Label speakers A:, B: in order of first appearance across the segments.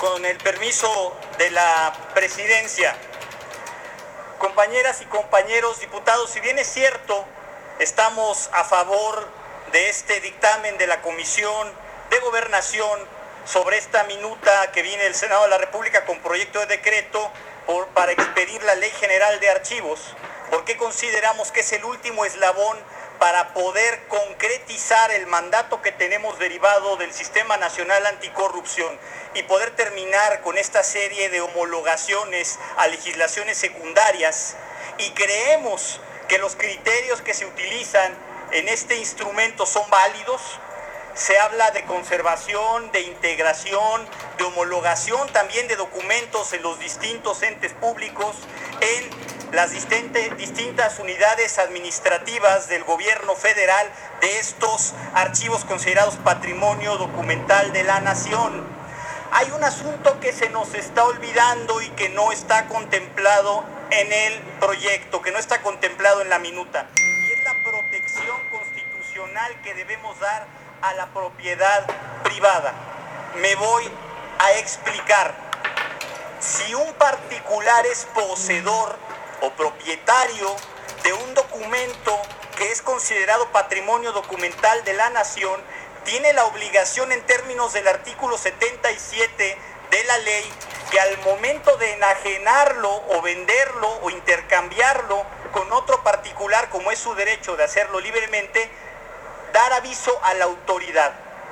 A: Con el permiso de la presidencia, compañeras y compañeros diputados, si bien es cierto, estamos a favor de este dictamen de la Comisión de Gobernación sobre esta minuta que viene del Senado de la República con proyecto de decreto para expedir la Ley General de Archivos, porque consideramos que es el último eslabón para poder concretizar el mandato que tenemos derivado del Sistema Nacional Anticorrupción y poder terminar con esta serie de homologaciones a legislaciones secundarias. Y creemos que los criterios que se utilizan en este instrumento son válidos. Se habla de conservación, de integración, de homologación también de documentos en los distintos entes públicos, en las distintas unidades administrativas del gobierno federal de estos archivos considerados patrimonio documental de la nación. Hay un asunto que se nos está olvidando y que no está contemplado en el proyecto, que no está contemplado en la minuta, y es la protección constitucional que debemos dar a la propiedad privada. Me voy a explicar. Si un particular es poseedor o propietario de un documento que es considerado patrimonio documental de la nación, tiene la obligación en términos del artículo 77 de la ley que al momento de enajenarlo o venderlo o intercambiarlo con otro particular, como es su derecho de hacerlo libremente, dar aviso a la autoridad.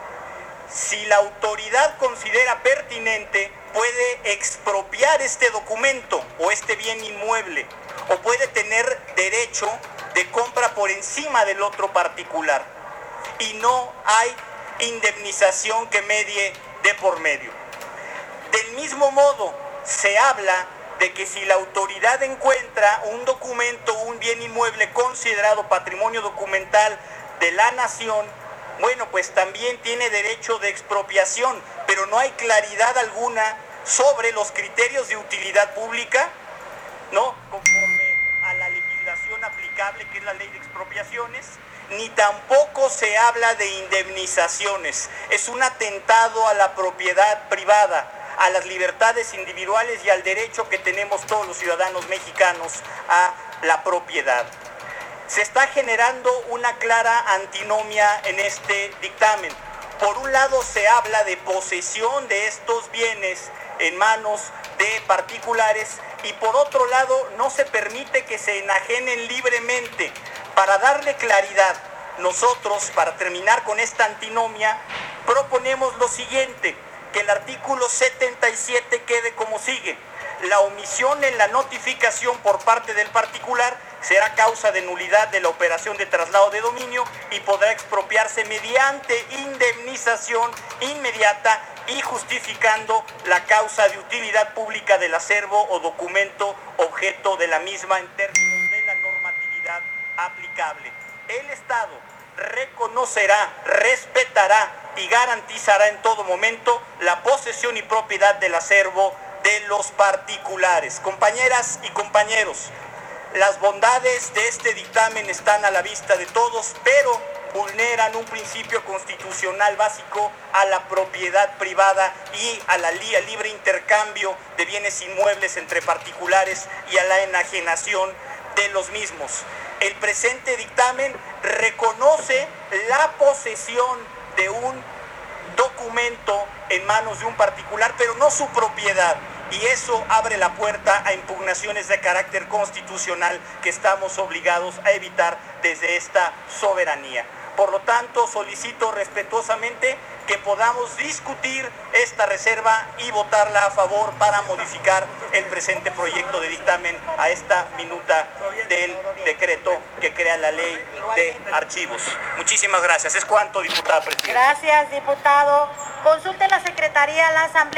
A: Si la autoridad considera pertinente, puede expropiar este documento o este bien inmueble, o puede tener derecho de compra por encima del otro particular, y no hay indemnización que medie de por medio. Del mismo modo, se habla de que si la autoridad encuentra un documento, un bien inmueble considerado patrimonio documental de la nación, bueno, pues también tiene derecho de expropiación, pero no hay claridad alguna sobre los criterios de utilidad pública, ¿no?, conforme a la legislación aplicable, que es la ley de expropiaciones, ni tampoco se habla de indemnizaciones. Es un atentado a la propiedad privada, a las libertades individuales y al derecho que tenemos todos los ciudadanos mexicanos a la propiedad. Se está generando una clara antinomia en este dictamen. Por un lado se habla de posesión de estos bienes en manos de particulares y por otro lado no se permite que se enajenen libremente. Para darle claridad, nosotros, para terminar con esta antinomia, proponemos lo siguiente: que el artículo 77 quede como sigue. La omisión en la notificación por parte del particular será causa de nulidad de la operación de traslado de dominio y podrá expropiarse mediante indemnización inmediata y justificando la causa de utilidad pública del acervo o documento objeto de la misma en términos de la normatividad aplicable. El Estado reconocerá, respetará y garantizará en todo momento la posesión y propiedad del acervo de los particulares. Compañeras y compañeros, las bondades de este dictamen están a la vista de todos, pero vulneran un principio constitucional básico a la propiedad privada y a la libre intercambio de bienes inmuebles entre particulares y a la enajenación de los mismos. El presente dictamen reconoce la posesión de un documento en manos de un particular, pero no su propiedad. Y eso abre la puerta a impugnaciones de carácter constitucional que estamos obligados a evitar desde esta soberanía. Por lo tanto, solicito respetuosamente que podamos discutir esta reserva y votarla a favor para modificar el presente proyecto de dictamen a esta minuta del decreto que crea la ley de archivos. Muchísimas gracias. Es cuanto, diputada presidenta.
B: Gracias, diputado. Consulte la Secretaría, la Asamblea.